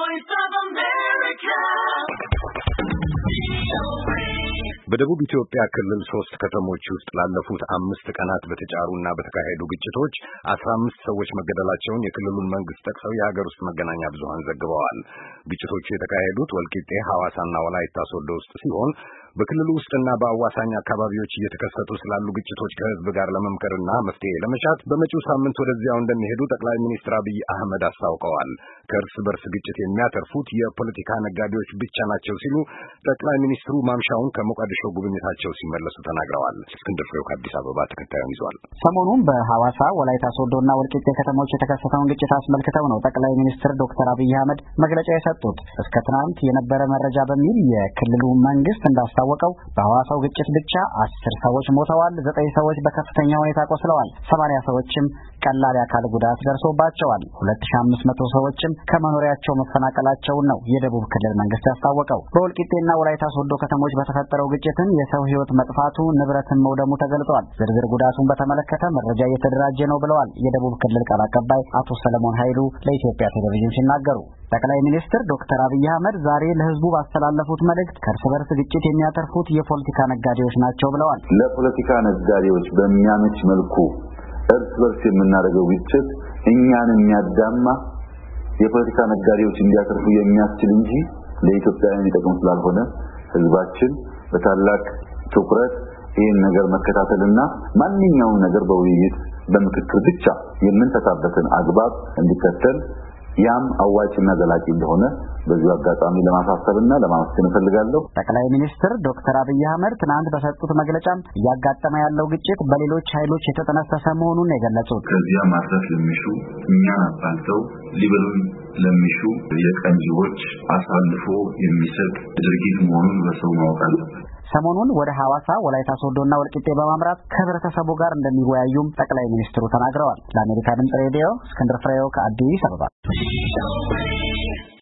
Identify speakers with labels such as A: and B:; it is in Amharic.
A: Voice of America.
B: በደቡብ ኢትዮጵያ ክልል 3 ከተሞች ውስጥ ላለፉት 5 ቀናት በተጫሩና በተካሄዱ ግጭቶች 15 ሰዎች መገደላቸውን የክልሉን መንግስት ጠቅሰው የሀገር ውስጥ መገናኛ ብዙሃን ዘግበዋል። ግጭቶቹ የተካሄዱት ወልቂጤ፣ ሐዋሳና ወላይታ ሶዶ ውስጥ ሲሆን በክልሉ ውስጥና በአዋሳኝ አካባቢዎች እየተከሰቱ ስላሉ ግጭቶች ከህዝብ ጋር ለመምከርና መፍትሄ ለመሻት በመጪው ሳምንት ወደዚያው እንደሚሄዱ ጠቅላይ ሚኒስትር አብይ አህመድ አስታውቀዋል። ከእርስ በርስ ግጭት የሚያተርፉት የፖለቲካ ነጋዴዎች ብቻ ናቸው ሲሉ ጠቅላይ ሚኒስትሩ ማምሻውን ከሞቃዲሾ ጉብኝታቸው ሲመለሱ ተናግረዋል። እስክንድር ፍሬው ከአዲስ አበባ ተከታዩን ይዟል።
C: ሰሞኑን በሐዋሳ ወላይታ ሶዶና ወልቂጤ ከተሞች የተከሰተውን ግጭት አስመልክተው ነው ጠቅላይ ሚኒስትር ዶክተር አብይ አህመድ መግለጫ የሰጡት። እስከ ትናንት የነበረ መረጃ በሚል የክልሉ መንግስት እንዳስታወቀው በሐዋሳው ግጭት ብቻ 10 ሰዎች ሞተዋል፣ 9 ሰዎች በከፍተኛ ሁኔታ ቆስለዋል፣ 80 ሰዎችም ቀላል የአካል ጉዳት ደርሶባቸዋል። 2500 ሰዎችም ከመኖሪያቸው መፈናቀላቸውን ነው የደቡብ ክልል መንግስት ያስታወቀው። በወልቂጤና ወላይታ ሶዶ ከተሞች በተፈጠረው ግጭትም የሰው ህይወት መጥፋቱ፣ ንብረትን መውደሙ ተገልጿል። ዝርዝር ጉዳቱን በተመለከተ መረጃ እየተደራጀ ነው ብለዋል የደቡብ ክልል ቃል አቀባይ አቶ ሰለሞን ኃይሉ ለኢትዮጵያ ቴሌቪዥን ሲናገሩ። ጠቅላይ ሚኒስትር ዶክተር አብይ አህመድ ዛሬ ለህዝቡ ባስተላለፉት መልእክት ከእርስ በርስ ግጭት የሚያተርፉት የፖለቲካ ነጋዴዎች ናቸው ብለዋል።
D: ለፖለቲካ ነጋዴዎች በሚያመች መልኩ እርስ በርስ የምናደርገው ግጭት እኛን የሚያዳማ የፖለቲካ ነጋዴዎች እንዲያተርፉ የሚያስችል እንጂ ለኢትዮጵያውያን የሚጠቅም ስላልሆነ ህዝባችን በታላቅ ትኩረት ይህን ነገር መከታተልና ማንኛውም ነገር በውይይት በምክክር ብቻ የምንፈታበትን አግባብ እንዲከተል ያም አዋጭና ዘላቂ እንደሆነ በዚሁ አጋጣሚ ለማሳሰብና ለማመስገን እፈልጋለሁ።
C: ጠቅላይ ሚኒስትር ዶክተር አብይ አህመድ ትናንት በሰጡት መግለጫም እያጋጠመ ያለው ግጭት በሌሎች ኃይሎች የተጠነሰሰ መሆኑን የገለጹት
D: ከዚያ ማድረስ ለሚሹ እኛን አባልተው ሊበሉን ለሚሹ የቀንጂዎች አሳልፎ የሚሰጥ ድርጊት መሆኑን በሰው ማወቅ አለበት።
C: ሰሞኑን ወደ ሐዋሳ ወላይታ ሶዶና ወልቂጤ በማምራት ከህብረተሰቡ ጋር እንደሚወያዩም ጠቅላይ ሚኒስትሩ ተናግረዋል። ለአሜሪካ ድምጽ ሬዲዮ እስክንድር ፍሬው ከአዲስ አበባ